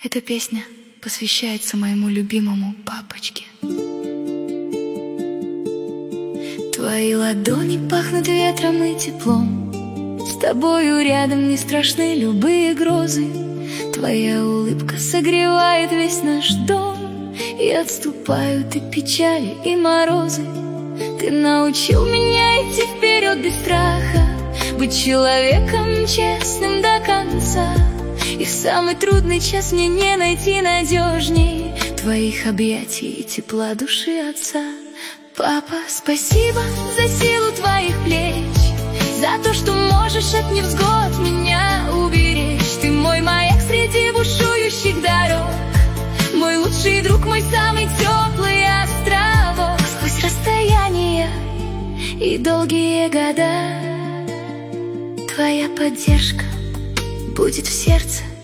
Эта песня посвящается моему любимому папочке. Твои ладони пахнут ветром и теплом, с тобою рядом не страшны любые грозы. Твоя улыбка согревает весь наш дом, и отступают и печали, и морозы. Ты научил меня идти вперед без страха, быть человеком честным до конца. И в самый трудный час мне не найти надежней твоих объятий и тепла души отца. Папа, спасибо за силу твоих плеч, за то, что можешь от невзгод меня уберечь. Ты мой маяк среди бушующих дорог, мой лучший друг, мой самый теплый островок. Сквозь расстояния и долгие года твоя поддержка будет в сердце